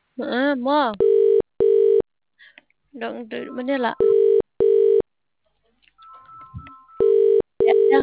Mo. Dong từ Manila. Ya, ya.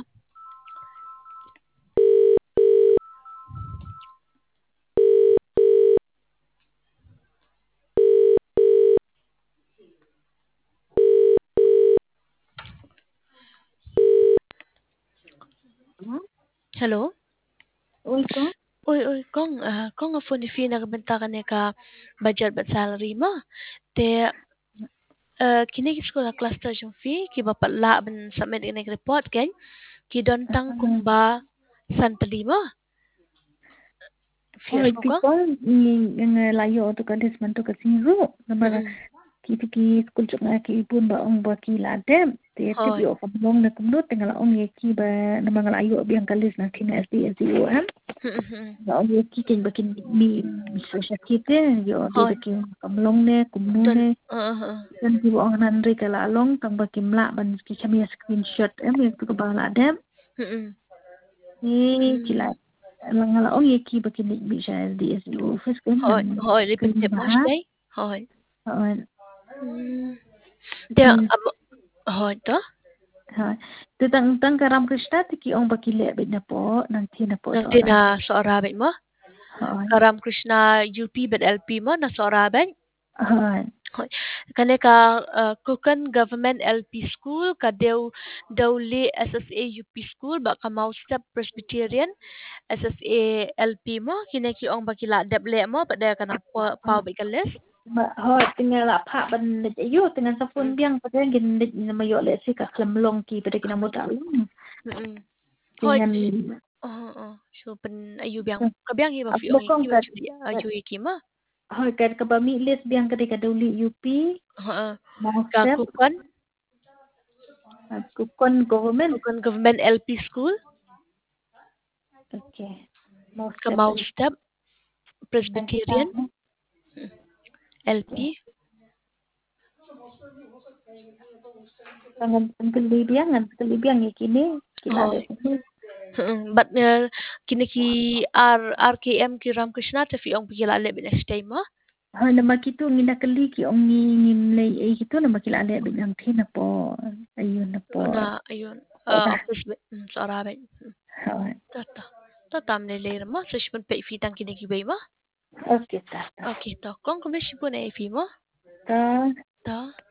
Hello. Oi con, Oi, kong nga phone fi nagbenta ka ni ka budget bat salary mo. Te kini ko la cluster yung fee ki bapala ban submit ini report kan ki don tang kumba santalima oi fierce mo ko. people ng layo to ka desman to ka sinro namara Mm. ki skul chuk na ki pun ba ong ba ki la dem te tip Hoy. yo ka bong na kumno tingala ong ye ki ba namang layo biang kalis na tina SDO ham na ong ye ki king ba kin mi sa sakite yo di Hoy. ba kin kamlong ne kumno Don ne dan ki ong nan ri ka la long tang ba kim la ban ki kami screenshot ye to ka ba la dem ni ki la lang la ong ye ki ba kin mi sa SDO first kan Hoy, nan hoy, lipit screen tip ba mo ha siya. Hoy. Te Ki hoy to. ha tentang karam Krishna ki ong bakile bit na po nanti na po Nang seorang tina soorabit mo. ha Karam Krishna UP but LP mo na soorabit. ha Hoy. Kani ka Kukan Government LP School ka Dewli SSA UP School ba ka Step Presbyterian SSA LP mo kini ki ong bakila deble mo pada ka nang pau ba kalis. ma ha tinggal apa ban de ayo tinggal sapun Mm. biang pada gin de na mayo le si ka klemlong ki pada kina mo dalung Mm. Hoy. dengan So pen ayu biang kabiang hi ba fi ong abokong iki ba ka judi ayu iki ma. ha ka ba mi list biang ka duli UP Heeh. mau Ka step kukon government Kukan Government LP School okay mau ka step Step Presbyterian LP. Tangan kelebihan ya kini kita ada Hoy. sini. But kini ki RKM ki Ramkrishna ta fi ong pigila le next time mo. Ha nama kita ngina keli ki ong ni mlay ai gitu nama kila ada bilang thina po ayun na po. Na ayun. Oda. Office soorabit. Ha. Tata. Tatam ne le mo sa shipon pe fi tang kini ki bay mo. Okay ta. Okay to. Kung kumishi po na ifi mo. Ta Ta.